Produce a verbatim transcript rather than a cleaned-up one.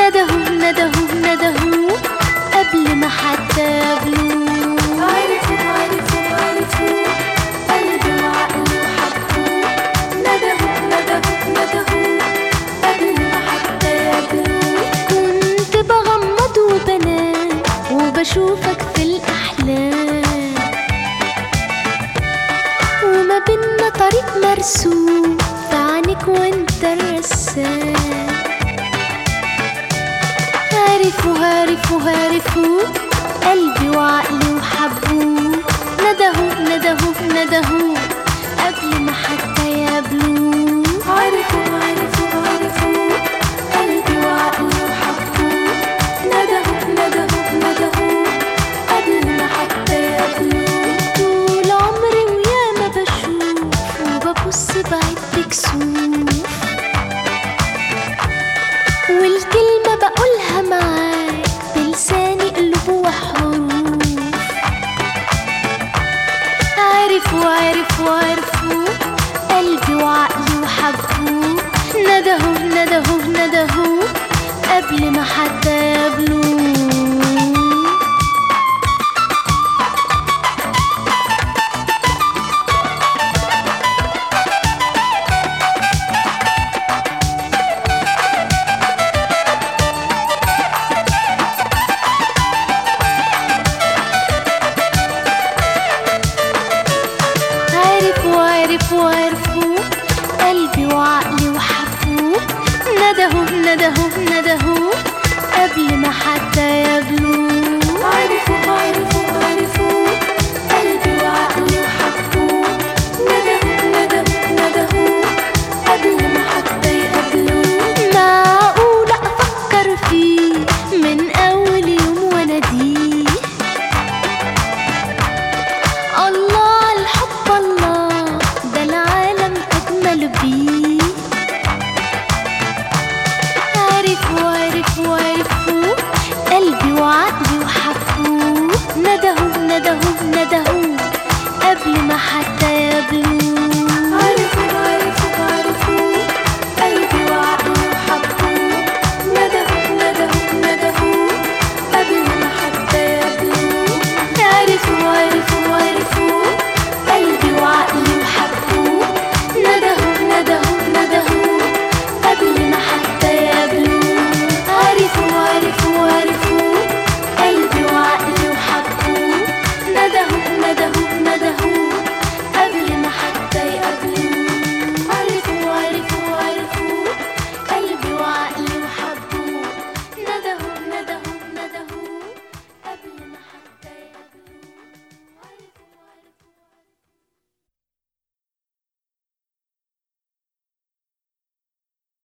ندهوا ندهوا ندهوا قبل ما حتى يقابلوه. عرفوا عرفوا عرفوا قلبي وعقلي وحبوه. ندهوا ندهوا ندهوا قبل ما حتى يقابلوه. كنت بغمض وبنام وبشوفك في الأحلام، وما بينا طريق مرسوم في عينيك وانت الرسام. عرفوا عرفوا عرفوا قلبي وعقلي وحبوه. ندهوا ندهوا ندهوا قبل ما حتى يقابلوه. عرفوا عرفوا عرفوا قلبي وعقلي وحبوه. ندهوا ندهوا ندهوا قبل ما حتى يقابلوه. طول عمري وياما بشوف وببص بعيد بكسوف، والكلمة بقولها معاك بلساني قلوب وحروف. عرفوا عرفوا عرفوا قلبي وعقلي وحبوه. ندهوا ندهوا ندهوا قبل ما حتى يقابلوه. عرفوا عرفوا عرفوا قلبي وعقلي وحبوه. ندهوا ندهوا ندهوا قبل ما حتى يقابلوه. عرفوا عرفوا عرفوا قلبي وعقلي وحبوه. ندهوا ندهوا ندهوا قبل ما حتى يقابلوه. معقول أفكر فيه من أول يوم وأناديه؟ الله عالحب الله ده العالم أجمل بيه.